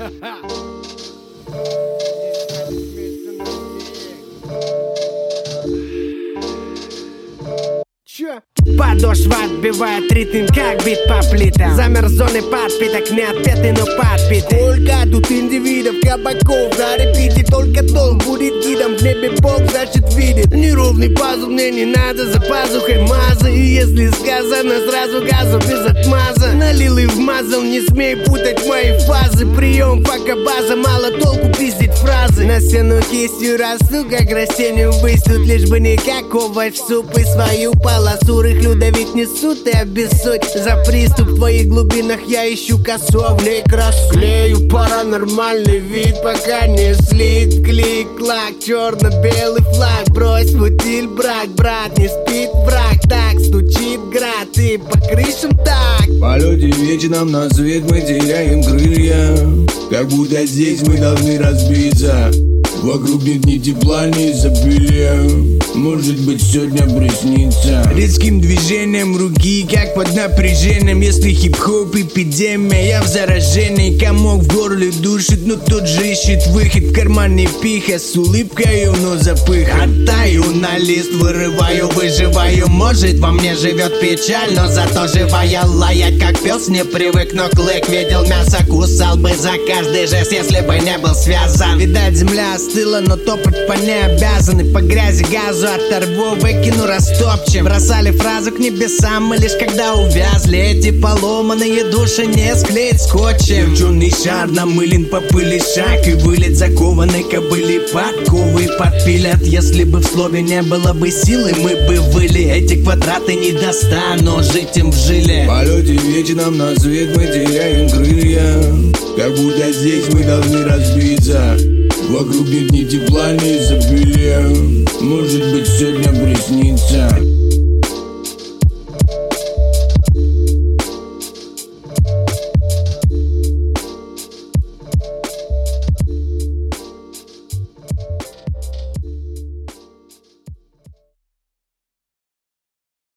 Подошва отбивает ритм, как бит по плитам. Замер зоны подпиток, не отпетый, но подпитый. Сколько тут индивидов, кабаков на репите. Только долг будет гидом, в небе Бог, значит видит. Неровный пазл, мне не надо за пазухой мазы. И если сказано, сразу газу без отмаза. Налил и вмазал, не смей путать мои фазы. Прием, фака, база, мало толку пиздить фразы. На стену кистью расту, как растению ввысь. Тут лишь бы никакого в суп и свою полосу. Рыхлю давить несут и обессудь. За приступ в твоих глубинах я ищу косу, в ней красу. Клею паранормальный вид, пока не слит. Клик-клак, черно-белый флаг. Брось футиль, брат, не спит враг. Так стучит град и по крышам так. В полете вечером на свет мы теряем крылья. Как будто здесь мы должны разбиться. Вокруг нет ни тепла, ни изобилия. Может быть, сегодня приснится. Резким движением руки, как под напряжением. Если хип-хоп эпидемия, я в заражении. Комок в горле душит, но тот же ищет выход. В кармане пиха, с улыбкою, но запыхан. Оттаю на лист, вырываю, выживаю. Может, во мне живет печаль, но зато живая. Лаять, как пес, не привык, но клык. Видел мясо, кусал бы за каждый жест, если бы не был связан. Видать, земля остыла, но топать по ней обязаны. По грязи газу оторву, выкину, растопчем. Бросали фразу к небесам, мы лишь когда увязли. Эти поломанные души не склеить скотчем. Черный шар намылен по пыли шаг. И вылет закованной кобыли подковы подпилят. Если бы в слове не было бы силы, мы бы выли. Эти квадраты не достану, жить им в жиле. В полете вечером на свет мы теряем крылья. Как будто здесь мы должны разбиться. Вокруг нет ни тепла, ни изобилия. Может быть, сегодня приснится.